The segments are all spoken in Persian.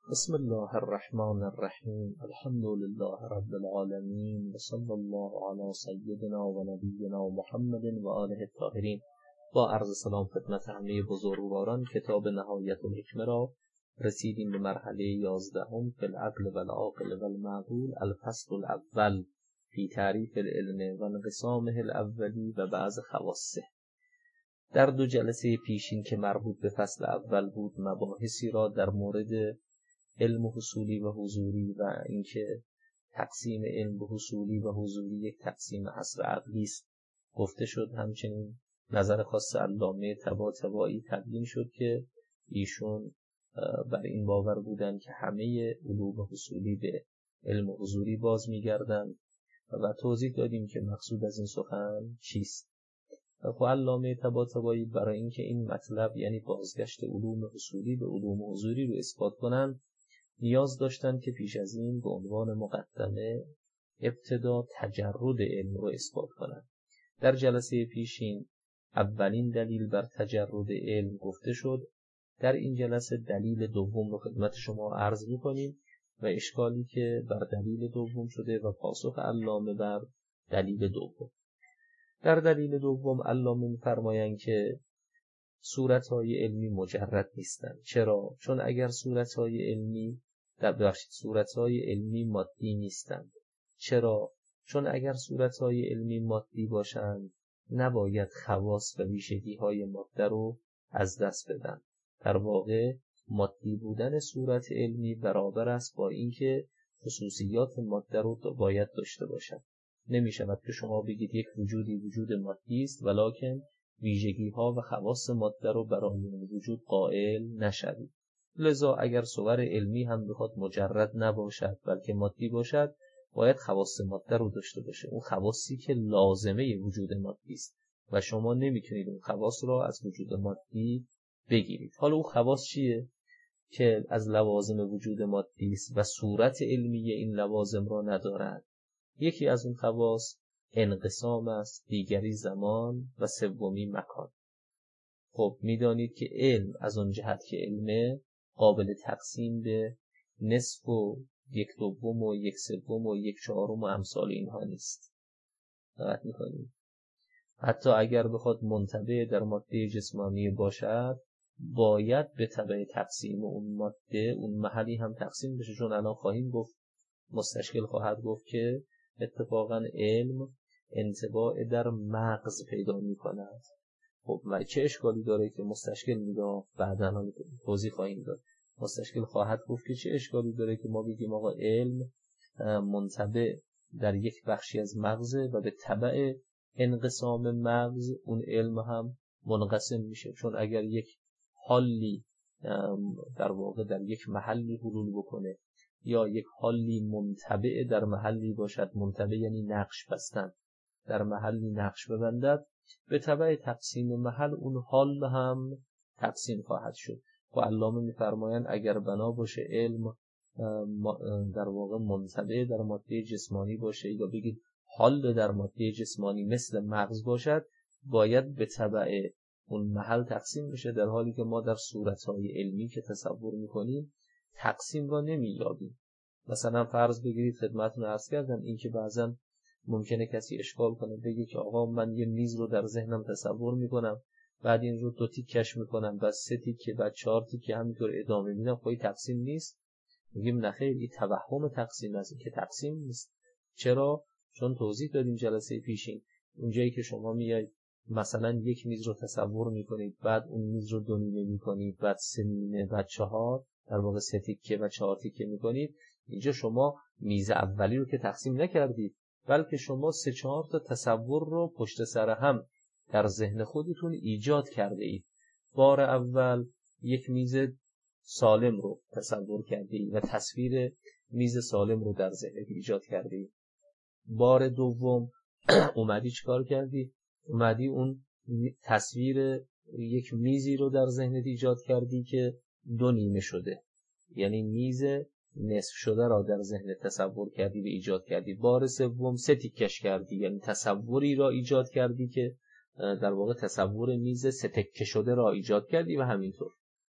بسم الله الرحمن الرحیم. الحمد لله رب العالمین و صلی الله علی سیدنا و نبینا محمد و آله الطاهرین. با عرض سلام خدمت همه بزرگواران، کتاب نهایت الحکمه را رسیدیم به مرحله 11 فی العقل و العاقل و المعقول، الفصل الاول فی تعریف العلم و انقسامه الاولی و بعض خواصه. در دو جلسه پیشین که مربوط به فصل اول بود، مباحثی را در مورد علم حصولی و حضوری و اینکه تقسیم علم به حصولی و حضوری یک تقسیم حصر عقلی است گفته شد. همچنین نظر خاص علامه طباطبایی تبیین شد که ایشون بر این باور بودند که همه علوم حصولی به علم حضوری باز می‌گردند و توضیح دادیم که مقصود از این سخن چیست. خب علامه طباطبایی برای اینکه این مطلب یعنی بازگشت علوم حصولی به علوم حضوری رو اثبات کنند، نیاز داشتند که پیش از این به عنوان مقدمه ابتدا تجرد علم رو اثبات کنند. در جلسه پیشین اولین دلیل بر تجرد علم گفته شد. در این جلسه دلیل دوم رو خدمت شما عرض می‌کنیم و اشکالی که بر دلیل دوم شده و پاسخ علامه بر دلیل دوم. در دلیل دوم علامه می‌فرمایند که صورت‌های علمی مجرد نیستند. چرا؟ چون اگر صورت‌های علمی مادی نیستند. چرا؟ چون اگر صورت‌های علمی مادی باشند نباید خواص و ویژگی‌های ماده رو از دست بدن. در واقع مادی بودن صورت علمی برابر است با اینکه خصوصیات ماده رو باید داشته باشد. نمی‌شود که شما بگید یک وجودی وجود مادی است ولکن ویژگی‌ها و خواص ماده رو برای اون وجود قائل نشوید. لذا اگر صور علمی هم بخواد مجرد نباشد بلکه مادی باشد، باید خواص ماده رو داشته باشه، اون خواصی که لازمه وجود مادی است و شما نمیتونید اون خواص را از وجود مادی بگیرید. حالا اون خواص چیه که از لوازم وجود مادی است و صورت علمی این لوازم را ندارد؟ یکی از اون خواص انقسام است، دیگری زمان و سومی مکان. خب میدانید که علم از اون جهت که علم قابل تقسیم به نصف و یک دوم و یک سوم و یک چهارم و امثال اینها نیست. دقت میکنید؟ حتی اگر بخواد منطبع در ماده جسمانی باشد باید به تبع تقسیم اون ماده اون محلی هم تقسیم بشه، چون الان خواهیم گفت، مستشکل خواهد گفت که اتفاقا علم انطباع در مغز پیدا میکند. خب و چه اشکالی داره که مستشکل میگه بعداً توضیح خواهیم داد. مستشکل خواهد گفت که چه اشکالی داره که ما بگیم آقا علم منطبع در یک بخشی از مغز و به تبع انقسام مغز اون علم هم منقسم میشه. چون اگر یک حالی در واقع در یک محلی حلول بکنه یا یک حالی منطبع در محلی باشد، منطبع یعنی نقش بستن، در محلی نقش ببندد، به تبع تقسیم محل اون حال هم تقسیم خواهد شد. و علامه می‌فرمایند اگر بنا باشه علم در واقع منطبع در ماده جسمانی باشه یا بگید حال در ماده جسمانی مثل مغز باشد، باید به تبع اون محل تقسیم بشه، در حالی که ما در صورت‌های علمی که تصور می‌کنیم تقسیم را نمی‌یابیم. مثلا فرض بگیرید، خدمتتون عرض کردم این که بعضا ممکنه کسی اشکال کنه بگه که آقا من یه میز رو در ذهنم تصور میکنم، بعد این رو 2 تیکش میکنم، بعد 3 تیکه، بعد 4 تیکه، همینطور ادامه میدم، خب تقسیم نیست. میگیم نخیر، این توهم تقسیم است، که تقسیم نیست. چرا؟ چون توضیح دادیم جلسه پیشین، اونجایی که شما میایید مثلا یک میز رو تصور میکنید، بعد اون میز رو 2 نیمه میکنید، بعد 3 نیمه، بعد 4، در واقع 3 تیکه و 4 تیکه میکنید، اینجا شما میز اولی رو که تقسیم نکردید، بلکه شما 3-4 تا تصور رو پشت سر هم در ذهن خودتون ایجاد کرده اید. بار اول یک میز سالم رو تصور کرده اید و تصویر میز سالم رو در ذهنت ایجاد کرده اید. بار دوم اومدی چیکار کردی؟ اومدی اون تصویر یک میزی رو در ذهنت ایجاد کردی که 2 نیمه شده، یعنی میز نصف شده را در ذهن تصور کردی و ایجاد کردی. بار سوم 3 تیکش کردی، یعنی تصوری را ایجاد کردی که در واقع تصور میز 3 تکه شده را ایجاد کردی و همینطور.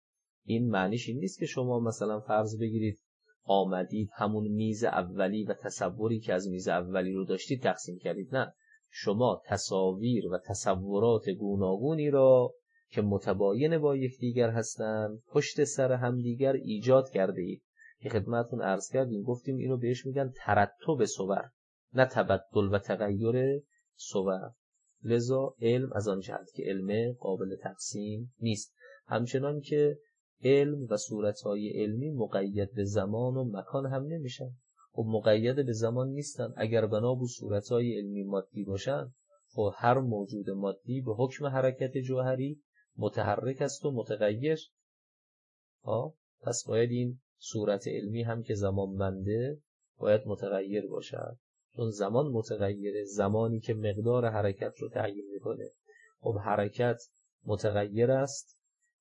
این معنیش این نیست که شما مثلا فرض بگیرید آمدید همون میز اولی و تصوری که از میز اولی رو داشتید تقسیم کردید. نه، شما تصاویر و تصورات گوناگونی را که متباین با یکدیگر هستند پشت سر همدیگر ایجاد کرده اید که خدمتتون عرض کردیم، گفتیم اینو بهش میگن ترتب صور، نه تبدل و تغییر صور. لذا علم از آن جهت که علم قابل تقسیم نیست، همچنان که علم و صورتهای علمی مقید به زمان و مکان هم نمیشن. خب مقید به زمان نیستن. اگر بنا به صورتهای علمی مادی باشن، خب هر موجود مادی به حکم حرکت جوهری متحرک است و متغیر. پس باید این صورت علمی هم که زمانمنده باید متغیر باشد، چون زمان متغیره، زمانی که مقدار حرکت رو تعیین میکنه. خب حرکت متغیر است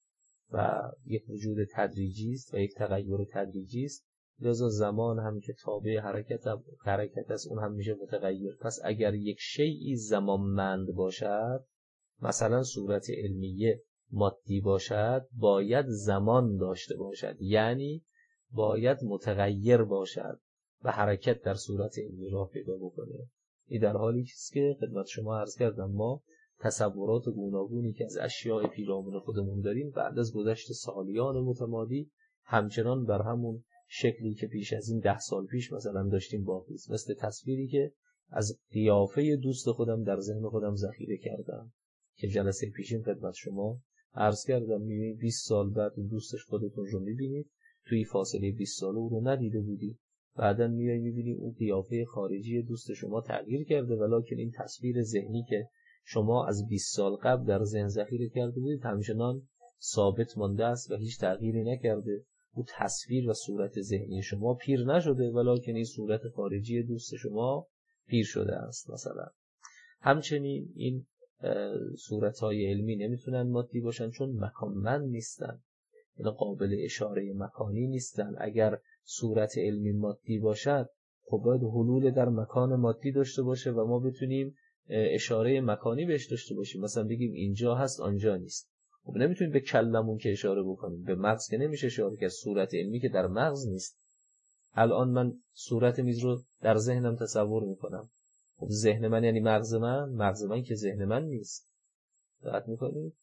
و یک وجود تدریجی است و یک تغییر تدریجی است، لذا زمان هم که تابع حرکت است اون هم میشه متغیر. پس اگر یک شیئی زمانمند باشد، مثلا صورت علمیه مادی باشد، باید زمان داشته باشد، یعنی باید متغیر باشد و حرکت در صورت علمی راه پیدا بکنه. این در حالی است که خدمت شما عرض کردم ما تصورات گوناگونی که از اشیاء پیرامون خودمون داریم بعد از گذشت سالیان متمادی همچنان بر همون شکلی که پیش از این 10 سال پیش مثلا داشتیم باقی است. مثل تصویری که از قیافه دوست خودم در ذهن خودم ذخیره کردم که جلسه پیشین خدمت شما عرض کردم. میبینید 20 سال بعد دوستش خودتون رو میبینید، توی فاصله 20 ساله او رو ندیده بودید، بعداً میبینید اون قیافه خارجی دوست شما تغییر کرده، ولکن این تصویر ذهنی که شما از 20 سال قبل در ذهن ذخیره کرده بودید همچنان ثابت مانده است و هیچ تغییری نکرده. اون تصویر و صورت ذهنی شما پیر نشده، ولکن این صورت خارجی دوست شما پیر شده است مثلا. همچنین این صورت‌های علمی نمیتونن مادی باشن چون مکانمند نیستن، یعنی قابل اشاره مکانی نیستن. اگر صورت علمی مادی باشد خب باید حلول در مکان مادی داشته باشه و ما بتونیم اشاره مکانی بهش داشته باشیم، مثلا بگیم اینجا هست آنجا نیست. خب نمیتونیم به کلمون که اشاره بکنیم، به مغز که نمیشه اشاره کرد، صورت علمی که در مغز نیست. الان من صورت میز رو در ذهنم تصور میکنم، خب ذهن من یعنی مغز من که ذهن من نیست. دقت میکنید؟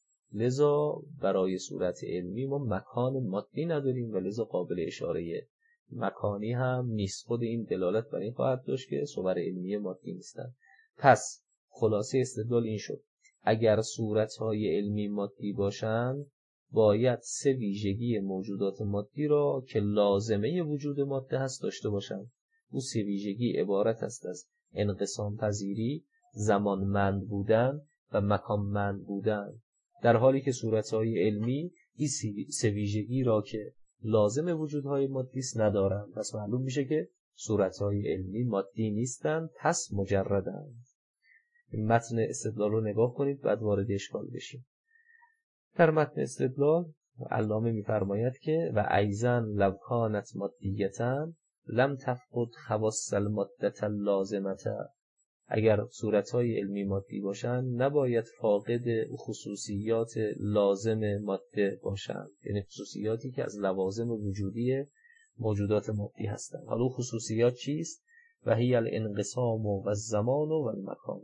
لذا برای صورت علمی ما مکان مادی نداریم و لذا قابل اشاره مکانی هم نیست. خود این دلالت بر این خواهد داشت که صور علمی مادی نیستن. پس خلاصه استدلال این شد اگر صورت‌های علمی مادی باشند باید 3 ویژگی موجودات مادی را که لازمه وجود ماده هست داشته باشند. او 3 ویژگی عبارت است از انقسام پذیری، زمانمند بودن و مکانمند بودن، در حالی که صورت‌های علمی این 3 ویژگی را که لازم وجودهای مادی است ندارند. پس معلوم میشه که صورت‌های علمی مادی نیستند، پس مجردند. این متن استدلال رو نگاه کنید بعد وارد اشکال بشیم. در متن استدلال علامه می‌فرماید که و ایضاً لو کانت مادیةً لم تفقد خواص المادة اللازمة. اگر صورت‌های علمی مادی باشند نباید فاقد خصوصیات لازم ماده باشند، یعنی خصوصیاتی که از لوازم وجودی موجودات مادی هستند. حالا خصوصیات چیست؟ و هی الانقسام و الزمان و المکان،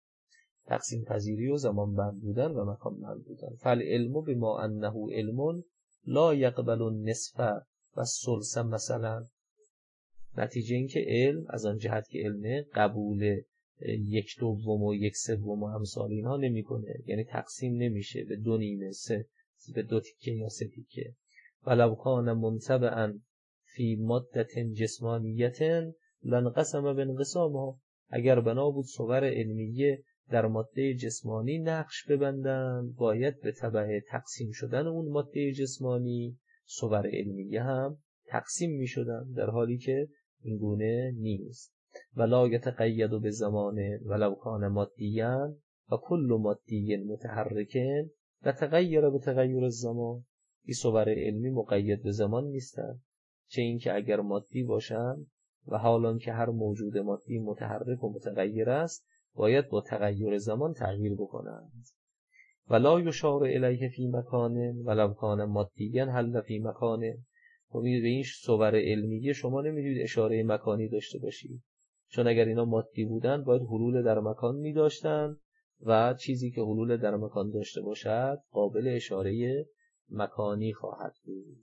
تقسیم پذیری و زمان بند بودن و مکان بند بودن. فالعلم بما انه علم لا یقبل النصف و الثلث مثلا. نتیجه این که علم از آن جهت که علم قبول 1/2 و 1/3 و امثال اینها نمیکنه، یعنی تقسیم نمیشه به 2 نیمه، 3 به 2 تیکه یا 3 تیکه. ولو کان منطبعا فی ماده جسمانیه لانقسم بانقسامها. اگر بنا بود صور علمیه در ماده جسمانی نقش ببندند باید به تبع تقسیم شدن اون ماده جسمانی صور علمیه هم تقسیم می شدن، در حالی که این گونه نیست. ولا یتقید به زمان ولو کان مادیاً و کل مادی متحرک و تغییر به تغییر الزمان. این صور علمی مقید به زمان نیستند، چه این که اگر مادی باشند و حالان که هر موجود مادی متحرک و متغیر است باید با تغییر زمان تغییر بکنند. ولا یشار الیه فی مکان ولو کان مادیا حل فی مکان. خب به این صور علمیه شما نمیدونید اشاره مکانی داشته باشید، چون اگر اینا مادی بودن باید حلول در مکان می داشتن و چیزی که حلول در مکان داشته باشد قابل اشاره مکانی خواهد بود.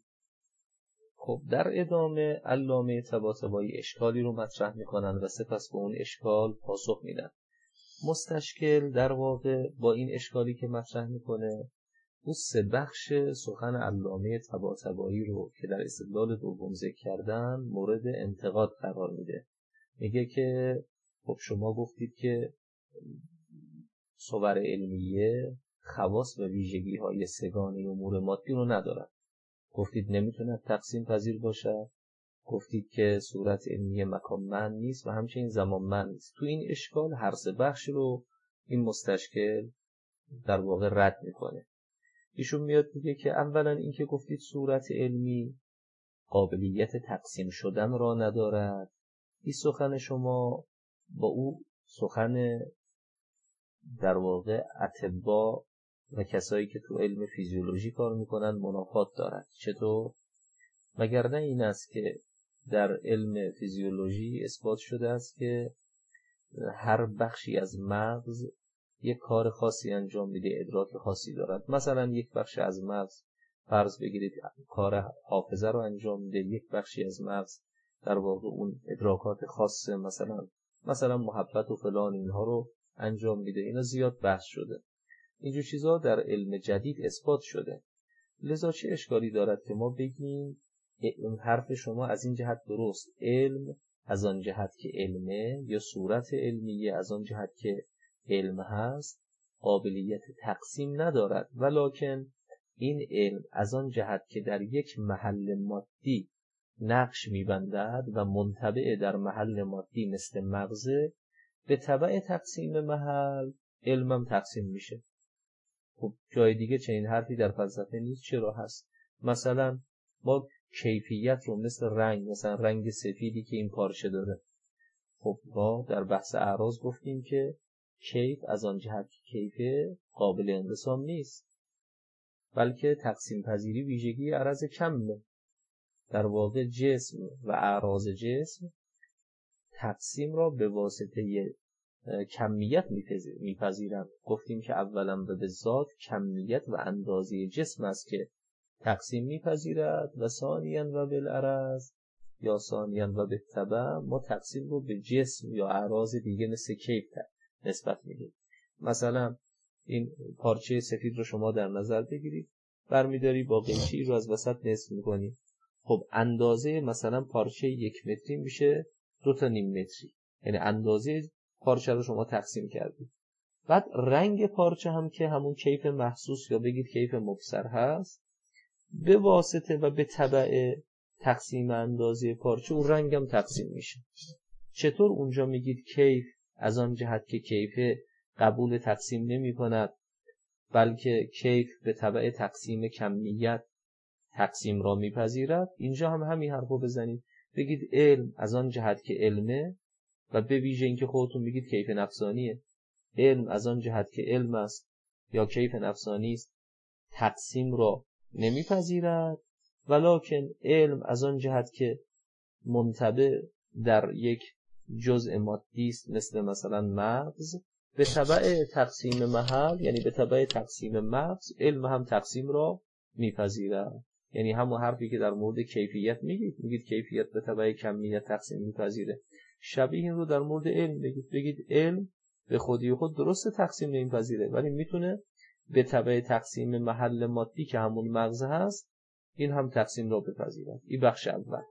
خب در ادامه علامه طباطبایی اشکالی رو مطرح میکنن و سپس به اون اشکال پاسخ میدن. مستشکل در واقع با این اشکالی که مطرح میکنه اون سه بخش سخن علامه طباطبایی رو که در استدلال دوم ذکر کردن مورد انتقاد قرار میده. میگه که خب شما گفتید که صور علمیه خواص و ویژگی های سگانه امور مادی رو ندارد. گفتید نمیتونه تقسیم پذیر باشه، گفتید که صورت علمیه مکان من نیست و همچنین زمان من نیست. تو این اشکال هر سه بخش رو این مستشکل در واقع رد میکنه. ایشون میاد میگه که اولا این که گفتید صورت علمی قابلیت تقسیم شدن را ندارد، این سخن شما با او سخن در واقع اطباء و کسایی که تو علم فیزیولوژی کار میکنن منافات دارد. چطور؟ مگر نه این است که در علم فیزیولوژی اثبات شده است که هر بخشی از مغز یک کار خاصی انجام میده، ادراک خاصی دارد. مثلا یک بخش از مغز فرض بگیرید کار حافظه رو انجام میده، یک بخشی از مغز در واقع اون ادراکات خاصه مثلا محبت و فلان اینها رو انجام میده. اینا زیاد بحث شده، اینجور چیزها در علم جدید اثبات شده. لذا چه اشکالی دارد که ما بگیم اون حرف شما از این جهت درست، علم از آن جهت که علمه یا صورت علمیه از آن جهت که علم هست قابلیت تقسیم ندارد، ولکن این علم از آن جهت که در یک محل مادی نقش میبندد و منطبع در محل مادی مثل مغزه، به تبع تقسیم محل علمم تقسیم میشه. خب جای دیگه چنین حرفی در فلسفه نیست. چرا هست؟ مثلا ما کیفیت رو مثل رنگ، مثلا رنگ سفیدی که این پارچه داره، خب ما در بحث اعراض گفتیم که کیف از آن جهت که کیفه قابل انقسام نیست، بلکه تقسیم پذیری ویژگی عرض کمه. در واقع جسم و اعراض جسم تقسیم را به واسطه کمیت میپذیرند. گفتیم که اولا به ذات کمیت و اندازه جسم است که تقسیم میپذیرد و ثانیاً و بالعرض یا ثانیاً و بالتبع ما تقسیم رو به جسم یا اعراض دیگه مثل کیف نسبت میدیم. مثلا این پارچه سفید رو شما در نظر بگیرید، برمیداری با قیچی رو از وسط نصف میکنی، خب اندازه مثلا پارچه 1 متری میشه 2.5 متری، یعنی اندازه پارچه رو شما تقسیم کردید. بعد رنگ پارچه هم که همون کیف محسوس یا بگید کیف مبصر هست، به واسطه و به تبع تقسیم اندازه پارچه اون رنگ هم تقسیم میشه. چطور اونجا میگید کیف از آن جهت که کیف قبول تقسیم نمی کند، بلکه کیف به تبع تقسیم کمیت تقسیم را میپذیرد؟ اینجا هم همین حرفو بزنید، بگید علم از آن جهت که علمه و به ویژه اینکه خودتون بگید کیف نفسانیه، علم از آن جهت که علم است یا کیف نفسانی است تقسیم را نمیپذیرد، ولکن علم از آن جهت که منطبع در یک جزء مادی است مثلا مغز، به تبع تقسیم محل یعنی به تبع تقسیم مغز علم هم تقسیم را میپذیرد. یعنی همون حرفی که در مورد کیفیت میگید کیفیت به تبع کمیت تقسیم میپذیره، شبیه این رو در مورد علم بگید علم به خودی خود درست تقسیم نمیپذیره ولی میتونه به تبع تقسیم محل مادی که همون مغز هست این هم تقسیم را بپذیرد. این بخش اول.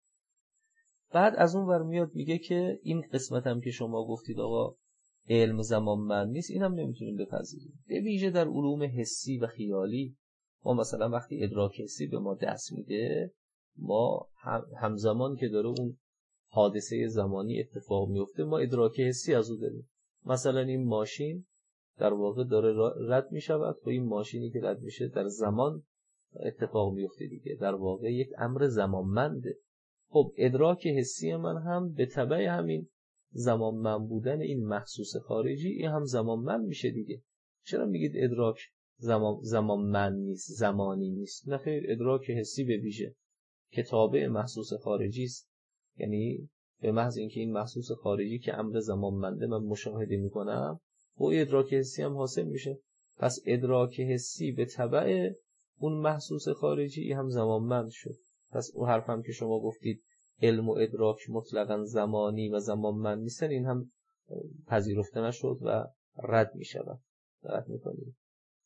بعد از اون ور میاد میگه که این قسمت هم که شما گفتید آقا علم زمان من نیست، این هم نمیتونیم بپذیریم. به ویژه در علوم حسی و خیالی ما مثلا وقتی ادراک حسی به ما دست میده، ما همزمان که داره اون حادثه زمانی اتفاق میفته ما ادراک حسی از اون داریم. مثلا این ماشین در واقع داره رد میشود و این ماشینی که رد میشه در زمان اتفاق میفته دیگه، در واقع یک امر زمانمنده. خب ادراک حسی من هم به تبع همین زمانمند بودن این محسوس خارجی این هم زمانمند میشه دیگه. چرا میگید ادراک زمان من نیست، زمانی نیست. نه خیر، ادراک حسی به ویژه که تابع محسوس خارجی است. یعنی به محض اینکه این محسوس خارجی که امر زمانمنده من مشاهده میکنم، و ادراک حسی هم حاصل میشه. پس ادراک حسی به تبع اون محسوس خارجی هم زمانمند شد. پس اون حرف هم که شما گفتید علم و ادراک مطلقاً زمانی و زمانمند نیستن، این هم پذیرفته نشد و رد میشود. رد میکنید.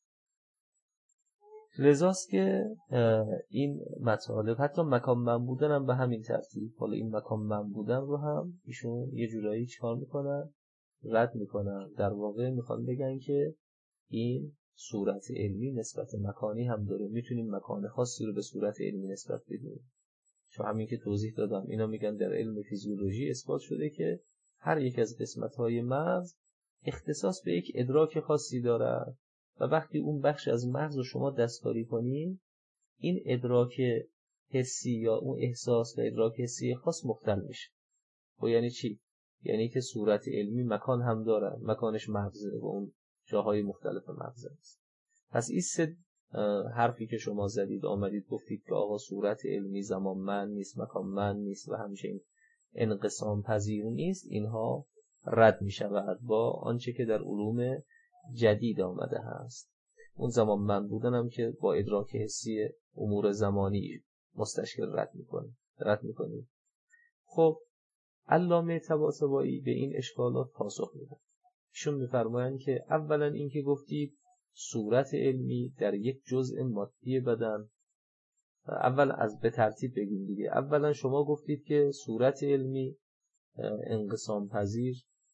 لذاست که این مطالب حتی مکان من بودن هم به همین ترتیب. حالا این مکان من بودن رو هم ایشون یه جورایی چکار میکنن؟ رد میکنن. در واقع میخوان بگن که این صورت علمی نسبت مکانی هم داره. میتونیم مکان خاصی رو به صورت علمی نسبت بدیم. چون همین که توضیح دادم، اینا میگن در علم فیزیولوژی اثبات شده که هر یک از قسمت‌های مغز اختصاص به یک ادراک خاصی داره و وقتی اون بخش از مغز رو شما دستکاری کنید، این ادراک حسی یا اون احساس و ادراک حسی خاص مختل میشه. و یعنی چی؟ یعنی که صورت علمی مکان هم داره، مکانش مغزه و اون جاهای مختلف مغز است. پس این سه حرفی که شما زدید، آمدید گفتید که آقا صورت علمی زمان من نیست، مکان من نیست و همچنین انقسام پذیر نیست، اینها رد می شود با آنچه که در علوم جدید آمده هست. اون زمان من بودنم که با ادراک حسی امور زمانی مستشکل رد میکنه. خب علامه طباطبایی به این اشکالات پاسخ میده. ایشون میفرمایند که اولا این که گفتید صورت علمی در یک جزء مادی بدن، اول از به ترتیب بگیم دیگه. اولا شما گفتید که صورت علمی انقسام پذیر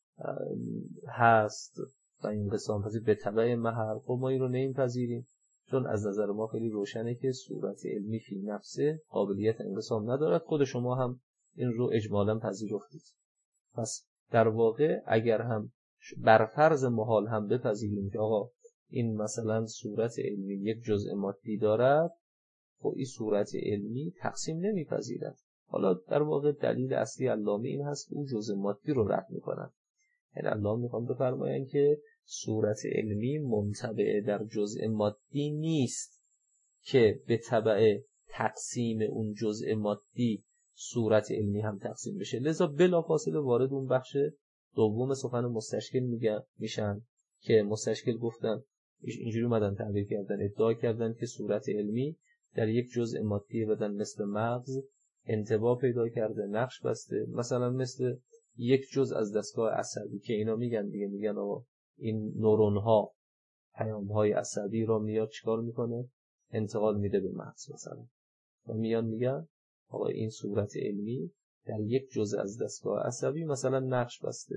هست و انقسام پذیر به تبع محل. خب ما این رو نمیپذیریم، چون از نظر ما خیلی روشنه که صورت علمی فی نفسه قابلیت انقسام ندارد. خود شما هم این رو اجمالا پذیرفتید. پس در واقع اگر هم بر فرض محال هم بپذیریم که آقا این مثلا صورت علمی یک جزء مادی دارد، خب این صورت علمی تقسیم نمیپذیرد. حالا در واقع دلیل اصلی علامه این هست که اون جزء مادی رو رد میکنن. یعنی علامه میخوام بفرمایند که صورت علمی منطبع در جزء مادی نیست که به تبع تقسیم اون جزء مادی صورت علمی هم تقسیم بشه. لذا بلافاصله وارد اون بخش دوم سخن مستشکل میشن که مستشکل گفتن اینجوری اومدن تعبیر کردن، ادعا کردن که صورت علمی در یک جزء مادی بدن مثل مغز انطباع پیدا کرده، نقش بسته، مثلا مثل یک جزء از دستگاه عصبی که اینا میگن آقا این نورون ها پیام های عصبی را میاد چیکار میکنه؟ انتقال میده به مغز مثلا. و میگن آقا این صورت علمی در یک جزء از دستگاه عصبی مثلا نقش بسته.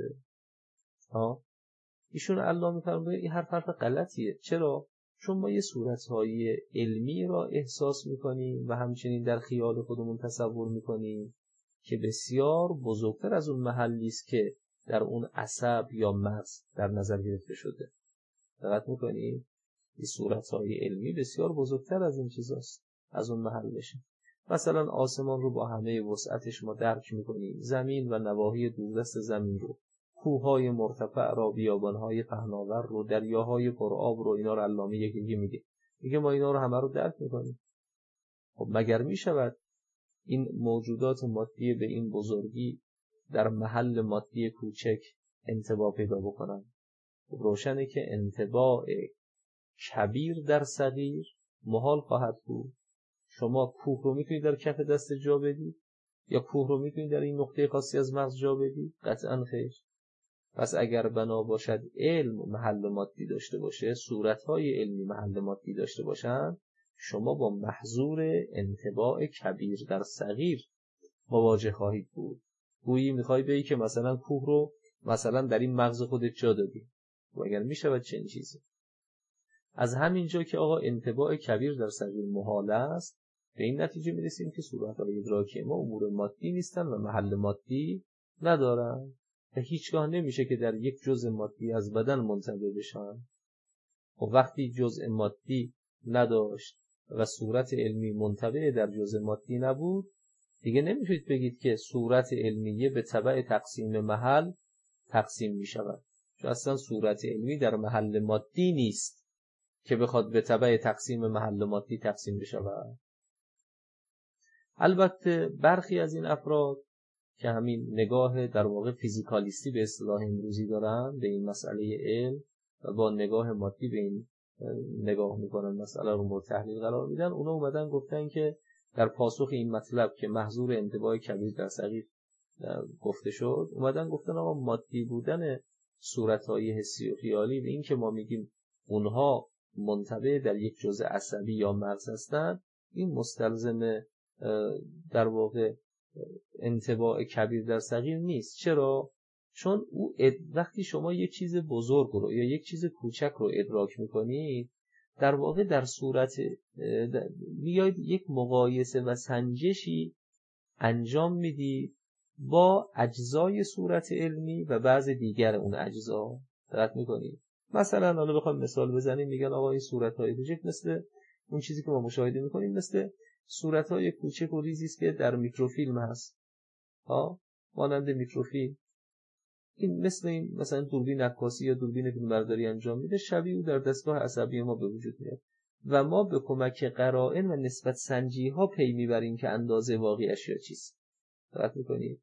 ایشون علامه میفرمایند این حرف غلطیه. چرا؟ چون ما یه صورت‌های علمی را احساس میکنیم و همچنین در خیال خودمون تصور میکنیم که بسیار بزرگتر از اون محلی است که در اون عصب یا مغز در نظر گرفته شده. دقت میکنیم؟ این صورت‌های علمی بسیار بزرگتر از این چیزاست، از اون محل بشه. مثلا آسمان رو با همه وسعتش ما درک میکنیم، زمین و نواحی دوردست زمین رو، کوههای مرتفع را، بیابانهای پهناور رو، دریاهای پرآب رو، اینا رو علامه یکی میگه ما اینا رو همه رو درک میکنیم. خب مگر میشود این موجودات مادی به این بزرگی در محل مادی کوچک انطباع پیدا بکنن؟ روشنه که انطباع کبیر در صغیر محال خواهد بود. شما کوه رو میتونید در کف دست جا بدید یا کوه رو میتونید در این نقطه خاصی از مغز جا بدید؟ قطعاً خیر. پس اگر بنا باشد علم محل مادی داشته باشه، صورت‌های علمی محل مادی داشته باشن، شما با محظور انطباع کبیر در صغیر مواجه خواهید بود. گویی میخوای بگی که مثلا کوه رو مثلا در این مغز خودت جا دادی. و اگر میشود چنین چیزی. از همین جا که آقا انطباع کبیر در صغیر محال است، به این نتیجه میرسیم که صورت‌های ادراکی ما امور مادی نیستن و محل مادی ندارن. و هیچگاه نمیشه که در یک جزء مادی از بدن منطبع بشن. و وقتی جزء مادی نداشت و صورت علمی منطبع در جزء مادی نبود، دیگه نمیتونید بگید که صورت علمیه به تبع تقسیم محل تقسیم میشود. چون اصلا صورت علمی در محل مادی نیست. که بخواد به تبع تقسیم محل مادی تقسیم بشه. البته برخی از این افراد که همین نگاه در واقع فیزیکالیستی به اصطلاح امروزی دارن به این مسئله علم و با نگاه مادی به این نگاه میکنن، مسئله رو مورد تحلیل قرار میدن، اونا اومدن گفتن که در پاسخ این مطلب که محظور انطباع کبیر در صغیر گفته شد، اومدن گفتن آقا مادی بودن صورتهای حسی و خیالی و این که ما میگیم اونها منطبع در یک جزء عصبی یا مغز هستن، این مستلزم در واقع انطباع کبیر در صغیر نیست. چرا؟ چون او وقتی شما یک چیز بزرگ رو یا یک چیز کوچک رو ادراک میکنید، در واقع در صورت میاید یک مقایسه و سنجشی انجام میدید با اجزای صورت علمی و بعض دیگر اون اجزا. دقت میکنید؟ مثلا حالا بخوام مثال بزنیم، میگن آقا این صورت‌های کوچک مثل اون چیزی که ما مشاهده میکنیم، مثل صورت‌های کوچک و ریزی است که در میکروفیلم هست. مانند میکروفیلم. این مثل این مثلا دوربین عکاسی یا دوربین فیلمبرداری انجام میده، شبیه او در دستگاه عصبی ما به وجود میاد و ما به کمک قرائن و نسبت سنجی ها پی میبریم که اندازه واقعی اشیا چیست. دقت میکنید؟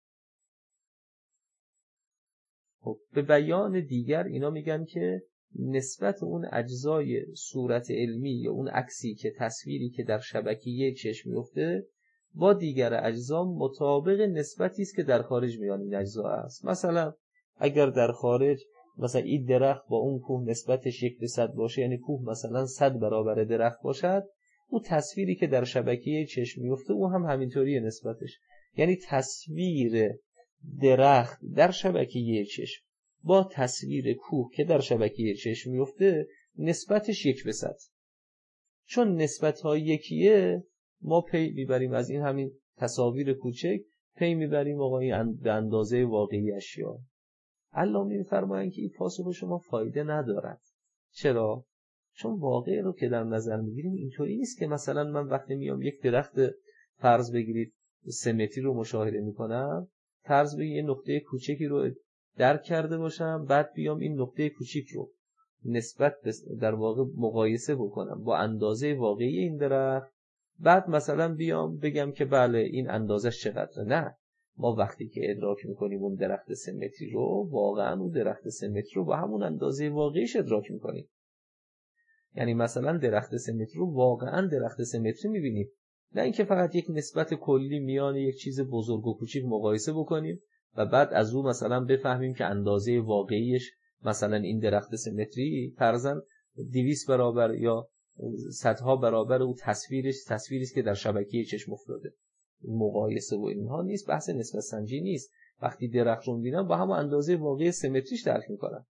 خب به بیان دیگر اینا میگن که نسبت اون اجزای صورت علمی یا اون عکسی که تصویری که در شبکیه چشم میفته با دیگر اجزا مطابق نسبتی است که در خارج میان این اجزا است. مثلا اگر در خارج مثلا این درخت با اون کوه نسبتش 1:100 باشه، یعنی کوه مثلا 100 برابر درخت باشد، اون تصویری که در شبکیه چشم میفته او هم همینطوریه نسبتش. یعنی تصویر درخت در شبکیه چشم با تصویر کوه که در شبکیه چشم میفته نسبتش 1:100. چون نسبت ها یکیه، ما پی میبریم از این همین تصاویر کوچک، پی میبریم آقا این به اندازه واقعی اشیا. علامه میفرمایند که این پاسخ شما فایده ندارد. چرا؟ چون واقعی رو که در نظر میگیریم اینطوری نیست که مثلا من وقتی میام یک درخت فرض بگیرید 3 متری رو مشاهده میکنم، فرض بگیرید یه نقطه کوچکی رو درک کرده باشم، بعد بیام این نقطه کوچیک رو نسبت در واقع مقایسه بکنم با اندازه واقعی این درخت، بعد مثلا بیام بگم که بله این اندازش چقدره. نه، ما وقتی که ادراک میکنیم اون درخت 3 متری رو، واقعا اون درخت 3 متری رو با همون اندازه واقعیش ادراک میکنیم. یعنی مثلا درخت 3 متری رو واقعا درخت 3 متری میبینیم، نه اینکه فقط یک نسبت کلی میان یک چیز بزرگ و کوچیک مقایسه بکنیم و بعد از او مثلا بفهمیم که اندازه واقعیش مثلا این درخت 3 متری فرضاً 200 برابر یا صدها برابر او تصویری است که در شبکیه چشم افتاده. مقایسه و اینها نیست، بحث نسبت سنجی نیست. وقتی درخت رو میبینم با همون اندازه واقعی 3 متریش درک میکنم.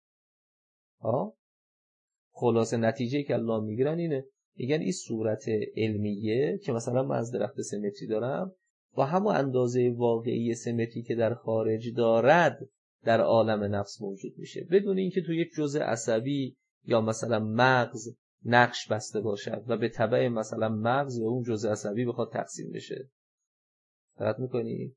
خلاصه نتیجه که الله میگیرن اینه، میگن این صورت علمیه که مثلا من از درخت 3 متری دارم با همون اندازه واقعی 3 متری که در خارج دارد در عالم نفس موجود میشه، بدون اینکه تو یک جزء عصبی یا مثلا مغز نقش بسته باشد و به تبع مثلا مغز یا اون جزء عصبی بخواد تقسیم بشه. دقت میکنی؟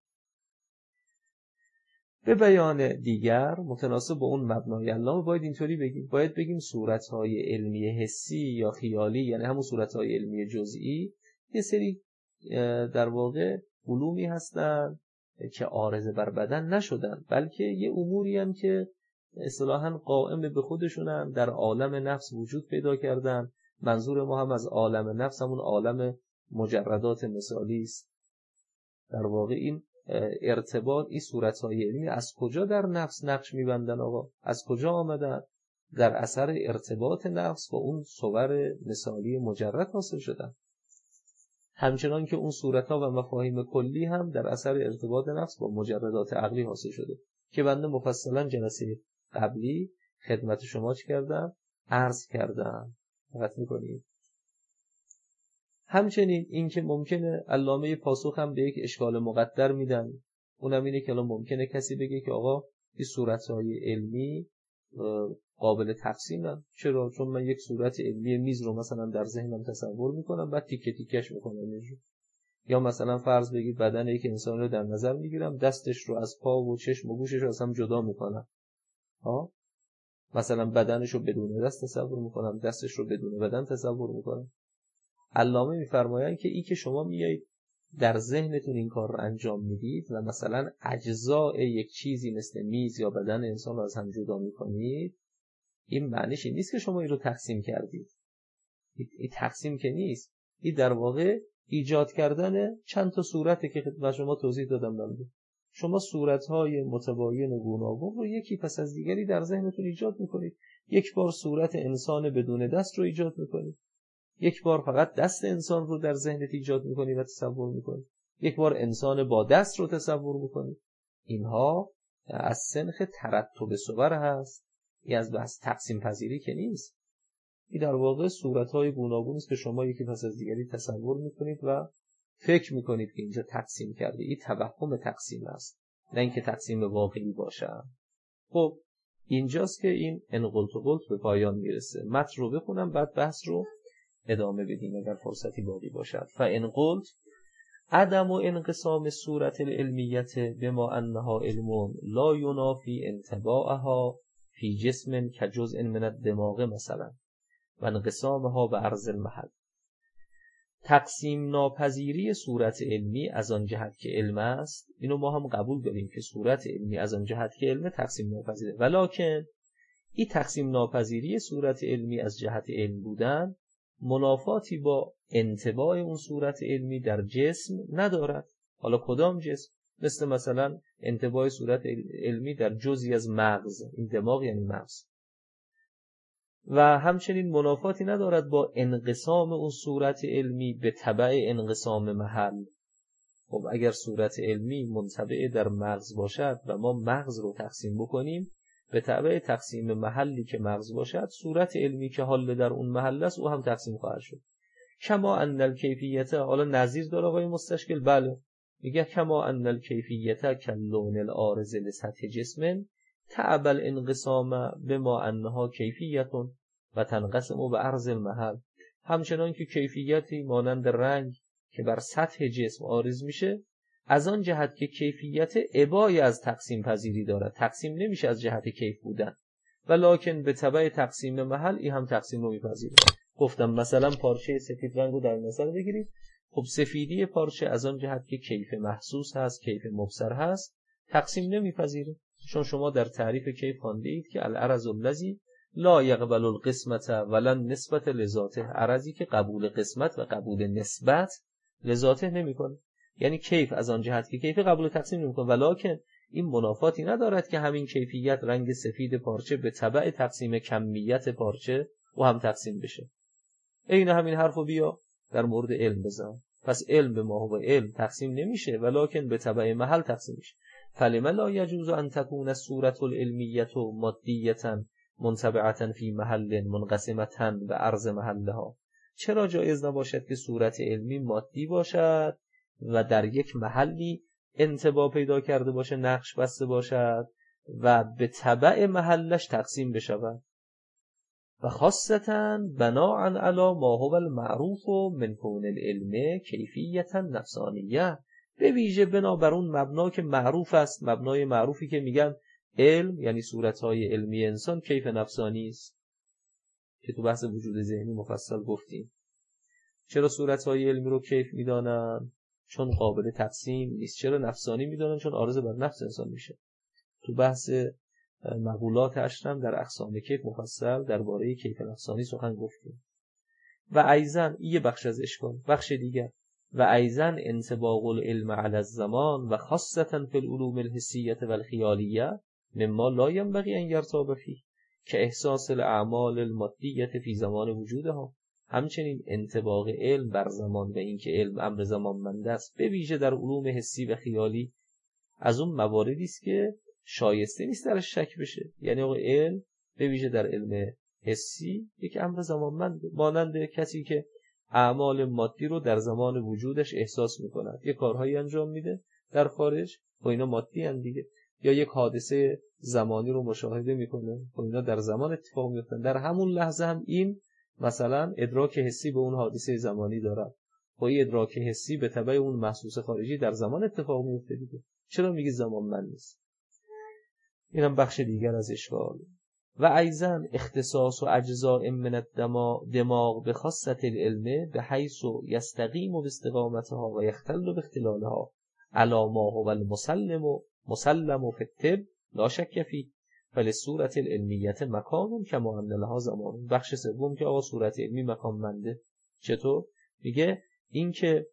به بیان دیگر متناسب با اون مبنای علامه باید اینطوری بگیم، باید بگیم صورت‌های علمی حسی یا خیالی، یعنی همون صورت‌های علمی جزئی، یه سری در واقع علومی هستن که عارضه بر بدن نشدن، بلکه یه اموری هم که اصطلاحاً قائم به خودشونن در عالم نفس وجود پیدا کردن. منظور ما هم از عالم نفس همون عالم مجردات مثالی است. در واقع این ارتباط، این صورت‌های علمی از کجا در نفس نقش می‌بندن آقا؟ از کجا آمدن؟ در اثر ارتباط نفس با اون صور مثالی مجرد حاصل شدن. همچنان که اون صورت‌ها و مفاهیم کلی هم در اثر ارتباط نفس با مجردات عقلی حاصل شده که بنده مفصلا جلسه قبلی خدمت شما کردم، عرض کردم. دقت می‌کنید؟ همچنین این که ممکنه علامه پاسخ هم به یک اشکال مقدر میدن، اونم اینه که الان ممکنه کسی بگه که آقا این صورت‌های علمی قابل تقسیمن. چرا؟ چون من یک صورت علمی میز رو مثلا در ذهنم تصور میکنم، بعد تیکه تیکش میکنم اینجور. یا مثلا فرض بگید بدن یک انسان رو در نظر میگیرم، دستش رو از پا و چشم و گوشش رو از هم جدا میکنم. مثلا بدنش رو بدون دست تصور میکنم، دستش رو بدون بدن تصور میکنم. علامه میفرمایند که این که شما میایید در ذهنتون این کار رو انجام میدید و مثلا اجزاء یک چیزی مثل میز یا بدن انسان رو از هم جدا میکنید، این معنیش این نیست که شما این رو تقسیم کردید. این تقسیم که نیست، این در واقع ایجاد کردن چند تا صورته که خدمت شما توضیح دادم بنده. شما صورت‌های متباین و گوناگون رو یکی پس از دیگری در ذهنتون ایجاد میکنید. یک بار صورت انسان بدون دست رو ایجاد میکنید، یک بار فقط دست انسان رو در ذهنت ایجاد میکنید و تصور میکنید، یک بار انسان با دست رو تصور میکنید. اینها از سنخ ترتب صور هست، این از بحث تقسیم پذیری که نیست. این در واقع صورت‌های گوناگون است که شما یکی پس از دیگری تصور میکنید و فکر میکنید که اینجا تقسیم کرده. این توهم تقسیم است، نه اینکه تقسیم واقعی باشه. خب اینجاست که این انقلت و قلت به پایان میرسه. متن رو بخونم بعد بحث رو ادامه بدیم اگر فرصتی باقی باشد. فانقلت عدم و انقسام صورت العلمیت بما انها علم لا ینافی انطباعها فی جسم کجزء من الدماغ مثلا و انقسامها به عرض المحل. تقسیم ناپذیری صورت علمی از آن جهت که علم است، اینو ما هم قبول داریم که صورت علمی از آن جهت که علم تقسیم ناپذیره، ولکن این تقسیم ناپذیری صورت علمی از جهت علم بودن منافاتی با انطباع اون صورت علمی در جسم ندارد. حالا کدام جسم؟ مثلا انطباع صورت علمی در جزئی از مغز، این دماغ یعنی مغز. و همچنین منافاتی ندارد با انقسام اون صورت علمی به تبع انقسام محل. خب اگر صورت علمی منطبع در مغز باشد و ما مغز رو تقسیم بکنیم به تبع تقسیم محلی که مغز باشد، صورت علمی که حال در اون محل است او هم تقسیم خواهد شد. کما ان الکیفیت، حالا نظیر داره آقای مستشکل، بله میگه کما ان الکیفیت کاللون العارض لسطح جسم تعب الانقسام بما انها کیفیت و تنقسم به عرض المحل. همچنان که کیفیتی مانند رنگ که بر سطح جسم عارض میشه، از آن جهت که کیفیت ابای از تقسیم پذیری دارد، تقسیم نمیشه از جهت کیف بودن، ولکن به تبع تقسیم محل این هم تقسیم رو میپذیره. گفتم مثلا پارچه سفید رنگ رو در نظر بگیرید. خب سفیدی پارچه از آن جهت که کیف محسوس هست، کیف مبصر هست، تقسیم نمیپذیره، چون شما در تعریف کیف خوانده اید که العرض الذی لا یقبل القسمت ولا نسبت لذاته، عرضی که قبول قسمت و قبول نسبت لذاته نمیکنه. یعنی کیف از آن جهت که کیف قبول تقسیم نمیکنه، ولکن این منافاتی ندارد که همین کیفیت رنگ سفید پارچه به تبع تقسیم کمیت پارچه و هم تقسیم بشه. عین همین حرفو بیا در مورد علم بزن. پس علم به ما هو علم تقسیم نمیشه، ولکن به تبع محل تقسیم میشه. فلما لا یجوز ان تكون الصورة العلمیة مادیة منطبعة فی محل منقسمة به عرض محلها. چرا جایز نباشد که صورت علمی مادی باشد و در یک محلی انطباع پیدا کرده باشه، نقش بسته باشد و به تبع محلش تقسیم بشود؟ و خاصتا بناء علی ما هو المعروف من کون العلم کیفیتا نفسانیه، به ویژه بنا بر اون مبنا که معروف است، مبنای معروفی که میگن علم یعنی صورتهای علمی انسان کیف نفسانی است، که تو بحث وجود ذهنی مفصل گفتیم. چرا صورتهای علمی رو کیف میدانن؟ چون قابل تقسیم نیست. چرا نفسانی میدانن؟ چون عارض بر نفس انسان میشه. تو بحث مقولات اشرم در اقسام کیف مفصل درباره کیف نفسانی سخن گفتیم. و ایضا یه بخش از اشکال، بخش دیگر، و ایضا انطباق العلم علی الزمان و خاصتا فی العلوم الحسیه و الخیالیه مما لا ينبغي ان يرتاب فيه که احساس الاعمال المادیه فی زمان وجودها. همچنین انطباق علم بر زمان و اینکه علم امر زمانمند است، به ویژه در علوم حسی و خیالی، از اون مواردی است که شایسته نیست درش شک بشه. یعنی علم به ویژه در علم حسی یک امر زمانمند، مانند کسی که اعمال مادی رو در زمان وجودش احساس میکنه، یه کارهایی انجام میده در خارج و اینا مادی هن دیگه، یا یک حادثه زمانی رو مشاهده میکنه و اینا در زمان اتفاق میفتن، در همون لحظه هم این مثلا ادراک حسی به اون حادثه زمانی داره و این ادراک حسی به تبع اون محسوس خارجی در زمان اتفاق میفته دیگه. چرا میگی زمانمند نیست؟ اینم بخش دیگر از اشکال. و ایضا اختصاص و اجزاء من دماغ به خاصة العلم به حیث یستقیم باستقامتها و یختل باختلالها علی ما هو المسلم فی الطب لا شک فیه فللصورة العلمیة مکان کما ان لها زمان. بخش سوم که آقا صورت علمی مکان منده. چطور؟ میگه این که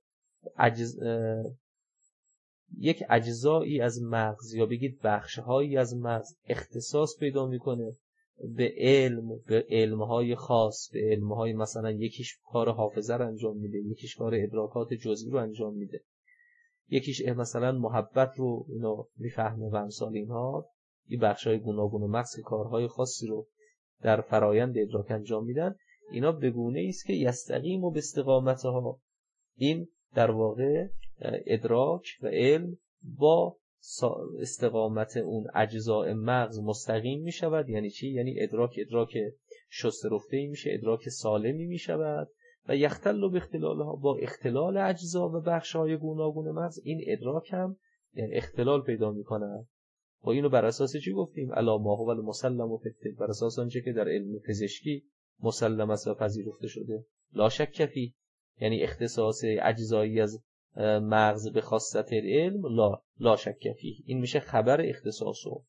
یک اجزایی از مغز یا بگید بخشهایی از مغز اختصاص پیدا میکنه به علمهای خاص، به علمهای مثلا یکیش کار حافظه رو انجام میده، یکیش کار ادراکات جزئی رو انجام میده، یکیش مثلا محبت رو اینو میفهمه و امثال اینها. این بخشای گوناگون مغز که کارهای خاصی رو در فرایند ادراک انجام میدن، اینا به گونه است که یستقیم و به استقامتها، این در واقع ادراک و علم با استقامت اون اجزاء مغز مستقیم می شود. یعنی چی؟ یعنی ادراک شسته رفته‌ای میشه، ادراک سالمی می شود و یختل به اختلالها، با اختلال اجزا و بخش‌های گوناگون مغز این ادراک هم یعنی اختلال پیدا می‌کنه. و اینو بر اساس چی گفتیم؟ علی ما هو المسلم فی الطب، بر اساس آنچه که در علم پزشکی مسلم است و پذیرفته شده. لا شک فیه، یعنی اختصاص اجزایی از مغز به خاصة العلم لا شک فیه، این میشه خبر اختصاصو.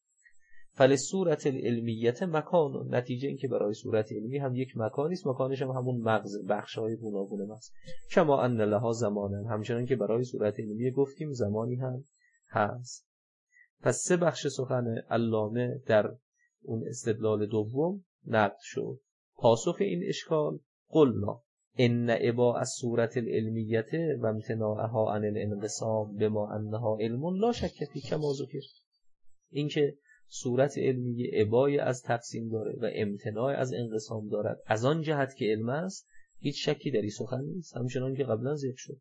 فللصورة العلمیة مکان، نتیجه این که برای صورت علمی هم یک مکانی است، مکانش هم همون مغز، بخش‌های گوناگون مغز. کما ان لها زمانا، همچنان که برای صورت علمی گفتیم زمانی هم هست. پس سه بخش سخن علامه در اون استدلال دوم نقد شد. پاسخ این اشکال: قلنا ان اباء الصورة العلمیة و امتناعها عن الانقسام بما انها علم لا شک فی کما ذکر، این که صورت علمی ابای از تقسیم داره و امتناع از انقسام دارد از آن جهت که علم است، هیچ شکی در این سخن نیست، همچنان که قبلا ذکر شد.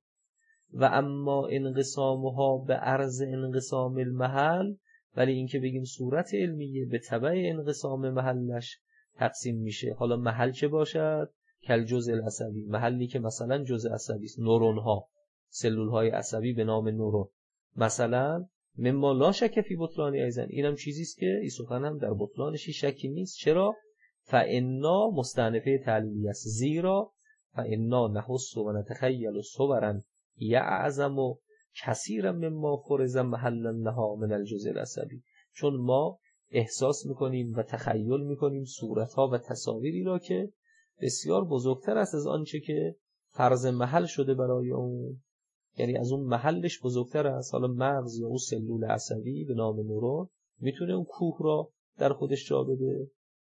و اما انقسامها به عرض انقسام المحل، ولی این که بگیم صورت علمیه به تبع انقسام محلش تقسیم میشه، حالا محل چه باشد؟ کل جزء العصبی، محلی که مثلا جزء عصبی است، نورون ها، سلول های عصبی به نام نورون مثلا. مما لا شک فی بطلانی ایضا، اینم چیزی است که این سخن هم در بطلانش شکی نیست. چرا؟ فانا مستأنفه تعلیلی است، زیرا فانا نحس و نتخیل صورا یعظم کثیرا مما فرض محلا لها من الجزء العصبی، چون ما احساس میکنیم و تخیل میکنیم صورتها و تصاویری را که بسیار بزرگتر است از آنچه که فرض محل شده برای اون، یعنی از اون محلش بزرگتر است. حالا مغز یا اون سلول عصبی به نام نورون میتونه اون کوه را در خودش جا بده.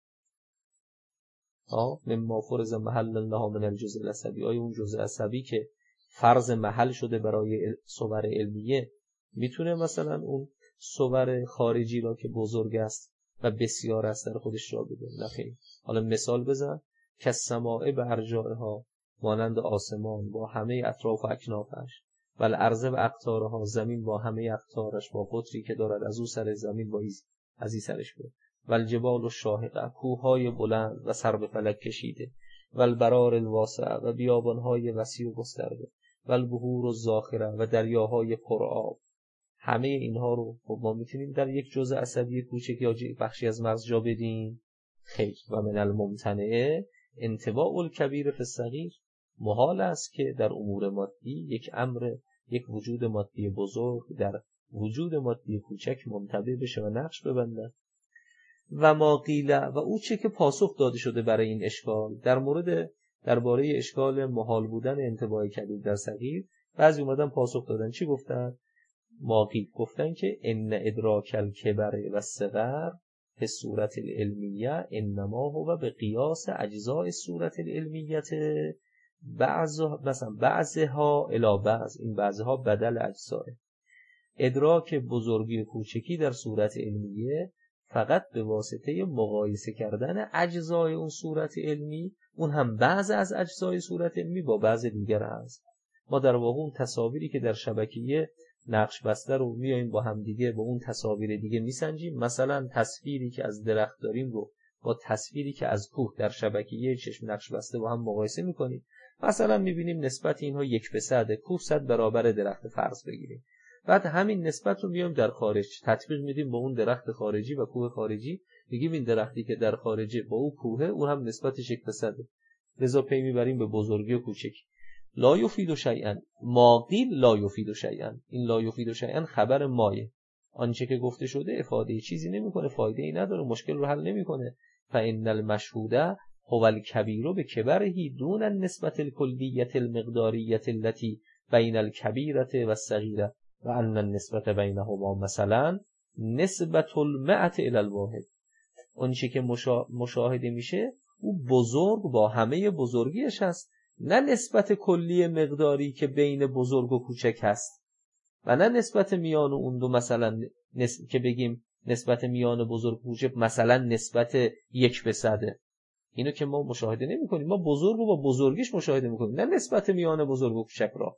مما فرض محل لها من الجزء العصبی، آیا اون جزء عصبی که فرض محل شده برای صور علمیه میتونه مثلا اون صور خارجی را که بزرگ است و بسیار است در خودش جا بده؟ نه خیر. حالا مثال بزن: کالسماء به ارجائها، مانند آسمان با همه اطراف و اکنافش، و الارض و اقطارها، زمین با همه اقطارش با قطری که دارد از او سر زمین با از این سرش بود، و الجبال و شاهقه، کوههای بلند و سر به فلک کشیده، و البرار الواسع، و بیابانهای وسیع و گسترده، و البحور الزاخره، و دریاهای پرآب. همه اینها رو ما میتونیم در یک جزء عصبی کوچک یا بخشی از مغز جا بدیم؟ خیر. و من الممتنع انطباع الکبیر فی الصغیر، محال است که در امور مادی یک وجود مادی بزرگ در وجود مادی کوچک منطبع بشه و نقش ببنده. و ما قیل، و او چه که پاسخ داده شده برای این اشکال درباره اشکال محال بودن انطباع کبیر در صغیر، بعضی اومدن پاسخ دادن. چی گفتن؟ ما قیل گفتن که ان ادراک الکبر و الصغر فی الصورة العلمیه انما هو به قیاس اجزاء الصورة العلمیه بعضها الی بعض، این بعضها بدل اجزاء. ادراک بزرگی و کوچکی در صورت علمیه فقط به واسطه مقایسه کردن اجزای اون صورت علمی، اون هم بعض از اجزای صورت علمی با بعض دیگر هست. ما در واقع اون تصاویری که در شبکیه نقش بسته رو میایم با هم دیگه با اون تصاویر دیگه میسنجیم. مثلا تصویری که از درخت داریم رو با تصویری که از کوه در شبکیه چشم نقش بسته با هم مقایسه میکنیم. مثلا میبینیم نسبت اینها 1:100، کوه 100 برابر درخت فرض بگیریم. بعد همین نسبت رو میایم در خارج تطبیق میدیم با اون درخت خارجی و کوه خارجی، میگیم این درختی که در خارجه با او کوهه، اون هم نسبتش یک فصده، لذا پی میبریم به بزرگی و کوچکی. لا یفید شیئا ما قیل لا یفید شیئا، این لا یفید شیئا خبر مایه، آنچه که گفته شده افاده چیزی نمیکنه، فایده ای نداره، مشکل رو حل نمیکنه. فإن المشهود هو الکبیر بکبره دون النسبة الکلیة المقداریة التي بین الکبیرة و الصغیرة و ان النسبة بینهما مثلا نسبة المئة الی الواحد. آنچه که مشاهده میشه او بزرگ با همه بزرگیش هست، نه نسبت کلی مقداری که بین بزرگ و کوچک هست و نه نسبت میان اون دو، مثلا که بگیم نسبت میان بزرگ و کوچک مثلا نسبت 1%. اینو که ما مشاهده نمی کنیم، ما بزرگ رو با بزرگیش مشاهده میکنیم، نه نسبت میان بزرگ و کوچک را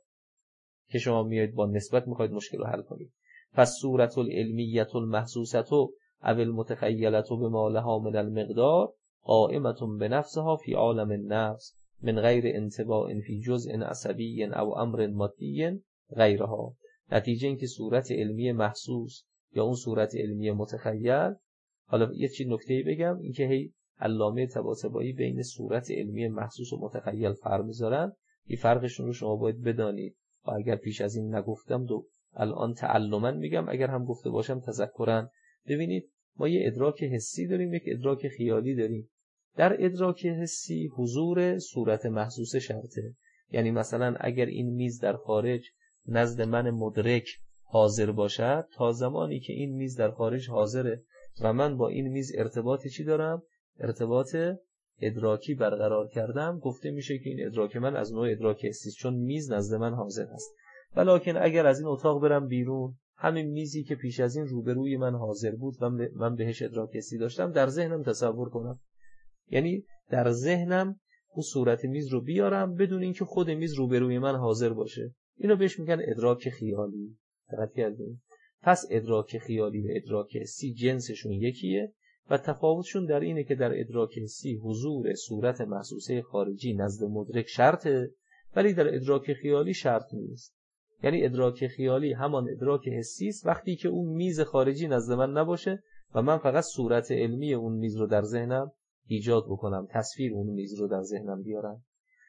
که شما میایید با نسبت میخواید مشکل رو حل کنید. پس صورت العلمیه المحسوسه او المتخیله بما لها من المقدار قائمه بنفسها فی عالم النفس من غیر انطباع فی جزء عصبی او امر مادی غیرها. نتیجه این که صورت علمی محسوس یا اون صورت علمی متخیل، حالا یه چیز نکته‌ای بگم، این که هی علامه طباطبایی بین صورت علمی محسوس و متخیل فرق میذارن، این فرقشون رو شما باید بدانید و اگر پیش از این نگفتم الان تعلما میگم، اگر هم گفته باشم تذکرن. ببینید ما یه ادراک حسی داریم، یک ادراک خیالی داریم. در ادراک حسی حضور صورت محسوس شرطه، یعنی مثلا اگر این میز در خارج نزد من مدرک حاضر باشد، تا زمانی که این میز در خارج حاضره و من با این میز ارتباطی چی دارم؟ ارتباط ادراکی برقرار کردم، گفته میشه که این ادراک من از نوع ادراک حسی است، چون میز نزد من حاضر است. ولیکن اگر از این اتاق برم بیرون، همین میزی که پیش از این روبروی من حاضر بود و من بهش ادراک حسی داشتم، در ذهنم تصور کنم، یعنی در ذهنم اون صورت میز رو بیارم بدون اینکه خود میز روبروی من حاضر باشه، اینو بهش میگن ادراک خیالی. دقت کردین؟ پس ادراک خیالی و ادراک حسی جنسشون یکیه و تفاوتشون در اینه که در ادراک حسی حضور صورت محسوسه خارجی نزد مدرک شرطه، ولی در ادراک خیالی شرط نیست. یعنی ادراک خیالی همان ادراک حسی است وقتی که اون میز خارجی نزد من نباشه و من فقط صورت علمی اون میز رو در ذهنم ایجاد بکنم، تصویر اون میز رو در ذهنم بیارم.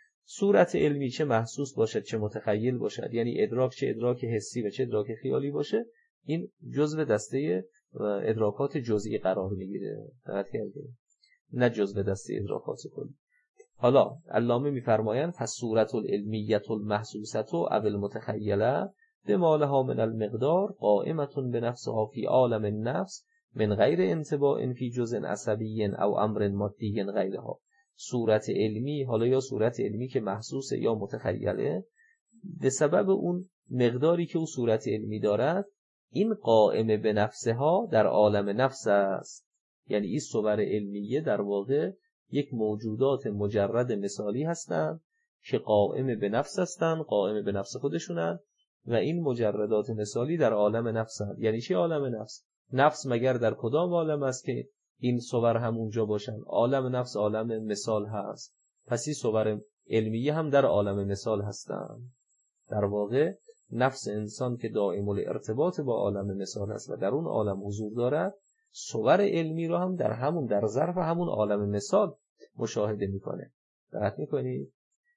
صورت علمی چه محسوس باشد چه متخیل باشد، یعنی ادراک چه ادراک حسی و چه ادراک خیالی باشه، این جزء دسته ادراکات جزئی قرار میگیره. دقت کردید؟ نه جزء دسته ادراکات کلی. حالا علامه میفرمایند پس صورت العلمیه المحسوسه او المتخیله بما لها من المقدار قائمه بنفسها فی عالم النفس من غیر انطباع فی جزء عصبی او امر مادی غیرها. صورت علمی، حالا یا صورت علمی که محسوسه یا متخیله، به سبب اون مقداری که او صورت علمی دارد، این قائم به نفسها در عالم نفس است. یعنی این صور علمیه در واقع یک موجودات مجرد مثالی هستند که قائم به نفس هستند، قائم به نفس خودشونند و این مجردات مثالی در عالم نفس هستند. یعنی چی عالم نفس؟ نفس مگر در کدام عالم است که این صور هم اونجا باشن؟ عالم نفس عالم مثال هست، پس این صور علمیه هم در عالم مثال هستند. در واقع نفس انسان که دائم الارتباط با عالم مثال هست و در اون عالم حضور دارد، صور علمی رو هم در ظرف همون عالم مثال مشاهده میکنه. دقت میکنید؟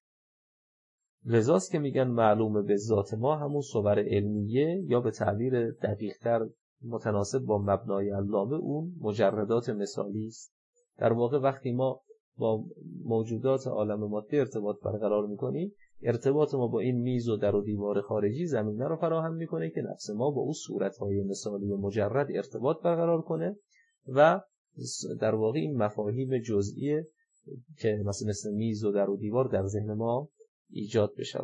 لذاست که میگن معلومه به ذات ما همون صور علمیه، یا به تعبیر دقیق‌تر متناسب با مبنای علامه اون مجردات مثالی است. در واقع وقتی ما با موجودات عالم ماده ارتباط برقرار میکنیم، ارتباط ما با این میز و در و دیوار خارجی زمینه رو فراهم میکنه که نفس ما با اون صورت‌های مثالی و مجرد ارتباط برقرار کنه و در واقع این مفاهیم جزئی که مثل میز و در و دیوار در ذهن ما ایجاد بشه.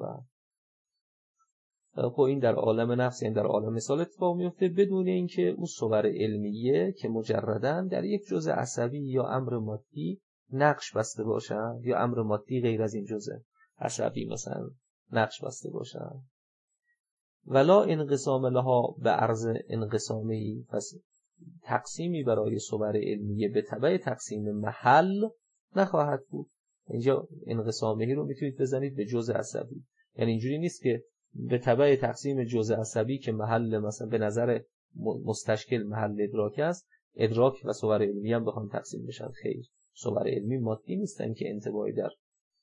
خب این در عالم نفس، یعنی در عالم مثال اتفاق میفته بدون اینکه اون صور علمیه که مجردن در یک جزء عصبی یا امر مادی نقش بسته باشن، یا امر مادی غیر از این جزء عصبی مثلا نقش بسته باشن. ولا انقسام لها به عرض انقسامی، پس تقسیمی برای صور علمیه به تبع تقسیم محل نخواهد بود. اینجا انقسامی رو میتونید بزنید به جزء عصبی، یعنی اینجوری نیست که به تبع تقسیم جزء عصبی که محل مثلا به نظر مستشکل محل ادراک است، ادراک و صور علمی هم بخوان تقسیم بشن. خیر، صور علمی مادی نیستن که انطباعی در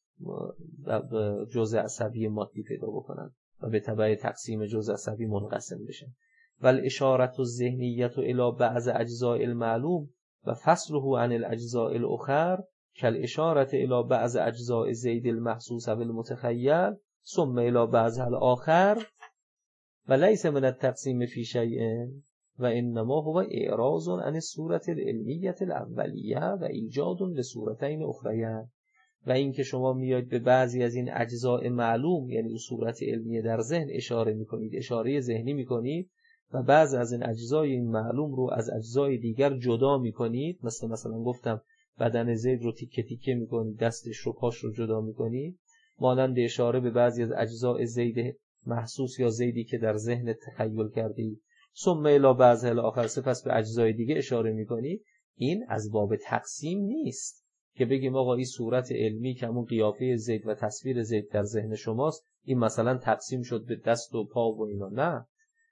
جزء عصبی مادی پیدا بکنن و به تبع تقسیم جزء عصبی منقسم بشن. والاشارة الذهنیة الی بعض اجزاء المعلوم و فصله عن الاجزاء الاخر کالاشارة الی بعض اجزاء زید المحسوس و المتخیل ثم الی بعض الاخر و لیس من التقسیم فی شیء و انما هو اعراض عن الصورة العلمیة الاولیه و ایجاد لصورتین اخرین. و این که شما میاید به بعضی از این اجزاء معلوم، یعنی صورت علمیه در ذهن اشاره میکنید، اشاره ذهنی میکنید و بعضی از این اجزای این معلوم رو از اجزای دیگر جدا میکنید. مثلا گفتم بدن زید رو تیکه تیکه میکنید، دستش رو، پاش رو جدا میکنید، مانند اشاره به بعضی از اجزای زید محسوس یا زیدی که در ذهن تخیل کردید. ثم الی بعض الاخر، سپس به اجزای دیگه اشاره میکنید. این از باب تقسیم نیست که بگیم آقا این صورت علمی که همون قیافه زید و تصویر زید در ذهن شماست، این مثلا تقسیم شد به دست و پا و اینا. نه،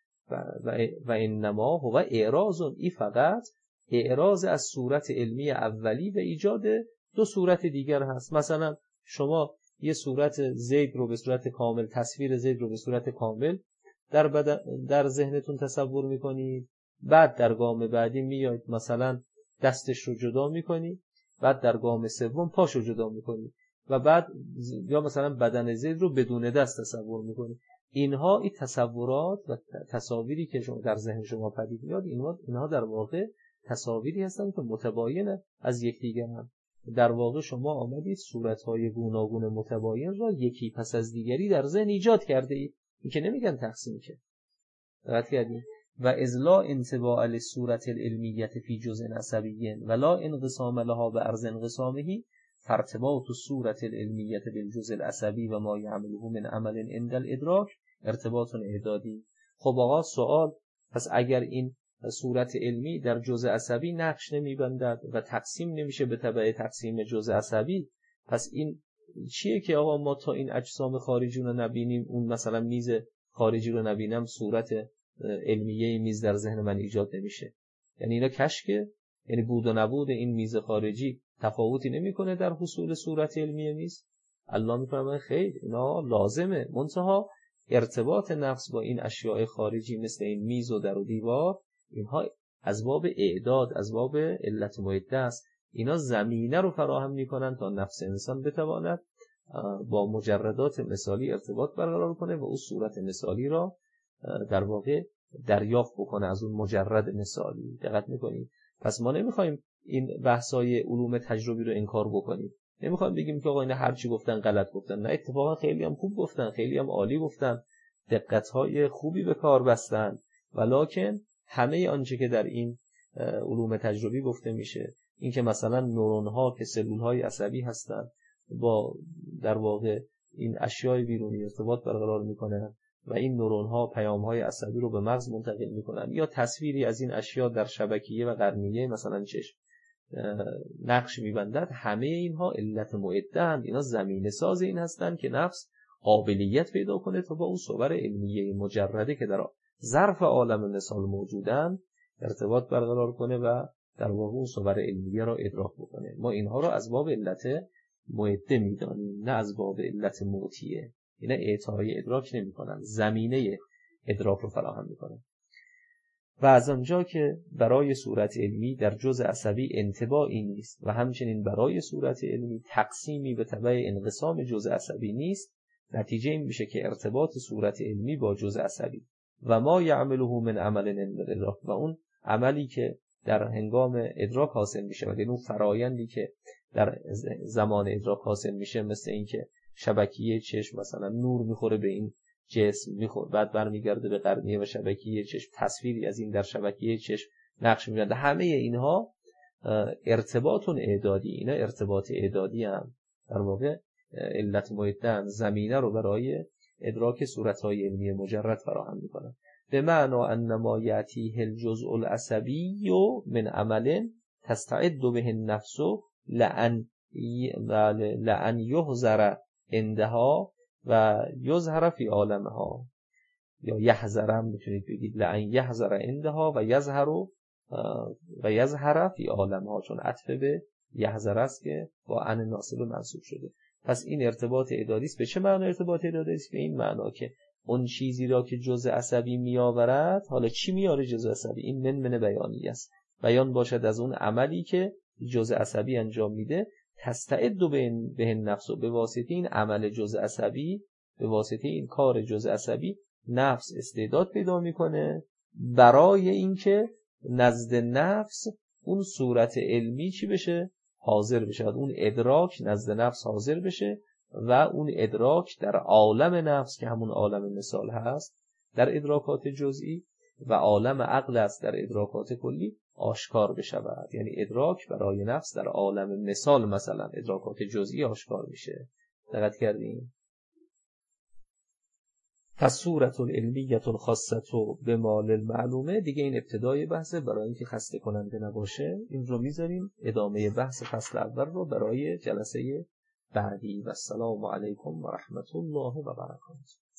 و انما هو اعراض، این فقط اعراض از صورت علمی اولی و ایجاد دو صورت دیگر هست. مثلا شما یه صورت زید رو به صورت کامل، تصویر زید رو به صورت کامل در ذهنتون تصور میکنید، بعد در گام بعدی میایید مثلا دستش رو جدا میکنید، بعد در گام سوم پاش رو جدا میکنید و بعد یا مثلا بدن زید رو بدون دست تصور میکنید. اینها این تصورات و تصاویری که شما در ذهن شما پدید میاد، اینها در واقع تصاویری هستند که متباین از یکدیگرند. در واقع شما آمدید صورت‌های گوناگون متباین را یکی پس از دیگری در ذهن ایجاد کرده اید. این که نمیگن تقسیم، که دقت کردید. و اذلا انطباع للصورة العلمیة فی جزء عصبی ولا انقسام لها به عرض انقسامه فارتباط الصورة العلمیة بالجزء العصبی و ما یعمله من عمل عند الادراک ارتباط اعدادی. خب آقا سوال، پس اگر این صورت علمی در جزء عصبی نقش نمیبندد و تقسیم نمیشه به تبع تقسیم جزء عصبی، پس این چیه که آقا ما تا این اجسام خارجی رو نبینیم، اون مثلا میز خارجی رو نبینم، صورت علمیه میز در ذهن من ایجاد نمیشه؟ یعنی اینا کشکه، یعنی بود و نبود این میز خارجی تفاوتی نمیکنه در حصول صورت علمیه میز. الله میفرماید خیر، اینا لازمه، منتها ارتباط نفس با این اشیاء خارجی مثل این میز و در و دیوار، اینها از باب اعداد، از باب علت معده است. اینا زمینه رو فراهم میکنن تا نفس انسان بتواند با مجردات مثالی ارتباط برقرار کنه و اون صورت مثالی را در واقع دریافت بکنه از اون مجرد مثالی. دقت میکنید؟ پس ما نمیخوایم این بحثای علوم تجربی رو انکار بکنیم، نمیخوایم بگیم که آقا اینا هر چی گفتن غلط گفتن. نه، اتفاقا خیلی هم خوب گفتن، خیلی هم عالی گفتن، دقت‌های خوبی به کار بستن. ولکن همه آنچه که در این علوم تجربی گفته میشه، این که مثلا نورون‌ها که سلول‌های عصبی هستن با در واقع این اشیاء بیرونی ارتباط برقرار میکنن و این نورون‌ها پیام‌های عصبی رو به مغز منتقل میکنن، یا تصویری از این اشیاء در شبکیه و قرنیه مثلا چشم نقش میبندد، همه اینها علت معده اند. اینا زمینه ساز این هستند که نفس قابلیت پیدا کنه تا با اون صور علمیه مجرده که در ظرف عالم مثال موجودن ارتباط برقرار کنه و در واقع اون صور علمیه را ادراک بکنه. ما اینها را از باب علت معده میدانیم، نه از باب علت موتیه. اینا اعطای ادراک نمی کنن، زمینه ادراک رو فراهم می کنن. و از آنجا که برای صورت علمی در جزء عصبی انطباعی نیست و همچنین برای صورت علمی تقسیمی به تبع انقسام جزء عصبی نیست، نتیجه این میشه که ارتباط صورت علمی با جزء عصبی و ما یعمله من عمل عند الادراک، و اون عملی که در هنگام ادراک حاصل میشه و اون فرایندی که در زمان ادراک حاصل میشه، مثل این که شبکیه چشم مثلا نور میخوره به این جسم، میخوره بعد برمیگرده به قرنیه و شبکیه چشم تصویری از این در شبکیه چشم نقش میبنده، همه اینها ارتباط اعدادی، اینا ارتباط اعدادی هم در واقع علت معده زمینه رو برای ادراک صورت‌های علمی مجرد فراهم میکنن. به معنی انما یأتیه الجزء العصبی من عمل تستعد به النفس لأن یحذر عندها و یظهر فی عالمها، یا یحذر هم میتونید بگید، لأن یحذر عندها و یظهر و یظهر فی عالمها، چون عطف به یحذر است که با ان ناصب منصوب شده. پس این ارتباط اداری است. به چه معنی ارتباط اداری است؟ به این معنا که اون چیزی را که جزء عصبی میآورد، حالا چی میاره جزء عصبی؟ این من بیانی است. بیان باشد از اون عملی که جزء عصبی انجام میده، تستعد به نفس، به واسطه این عمل جزء عصبی، به واسطه این کار جزء عصبی، نفس استعداد پیدا میکنه برای اینکه نزد نفس اون صورت علمی چی بشه؟ حاضر بشه. اون ادراک نزد نفس حاضر بشه و اون ادراک در عالم نفس که همون عالم مثال هست در ادراکات جزئی و عالم عقل است در ادراکات کلی آشکار بشود. یعنی ادراک برای نفس در عالم مثال، مثلا ادراکات جزئی، آشکار میشه. دقت کردین؟ پس صورت العلمیت خاصه به مال المعلومه دیگه این ابتدای بحثه، برای اینکه خسته کننده نباشه این رو میذاریم. ادامه بحث فصل اول رو برای جلسه بعدی. و السلام علیکم و رحمت الله و برکاته.